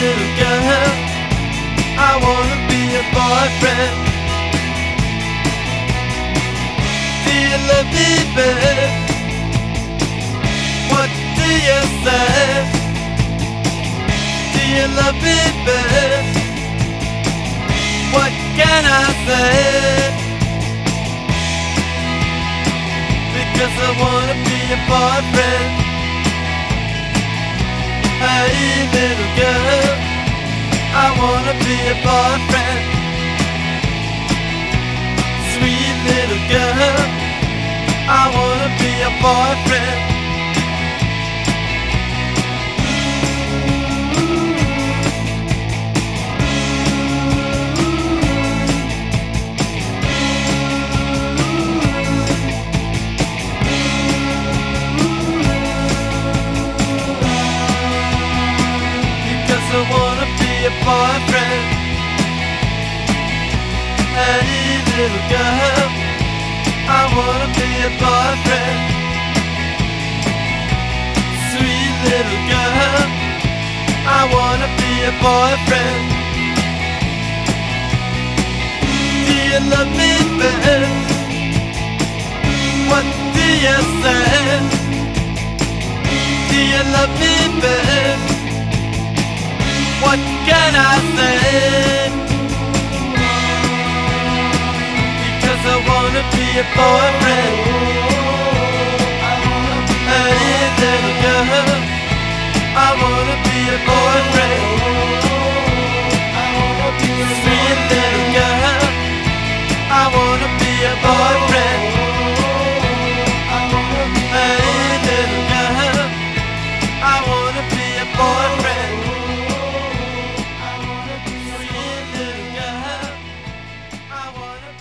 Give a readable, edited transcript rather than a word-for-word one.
little girl, I wanna be your boyfriend. Do you love me, babe? What do you say? Do you love me, babe? What can I say? Because I wanna be your boyfriend. Hey little girl, I wanna be your boyfriend. Sweet little girl, I wanna be your boyfriend. Because I wanna be your boyfriend. Hey little girl, I wanna be your boyfriend. Sweet little girl, I wanna be your boyfriend. Do you love me, babe? What do you say? Do you love me, babe? What can I say? Because I wanna be your boyfriend. Hey little girl, I wanna be your boyfriend. Sweet little girl, I wanna be your boyfriend. Hey little girl, I wanna be your boyfriend. Sweet little girl, I wanna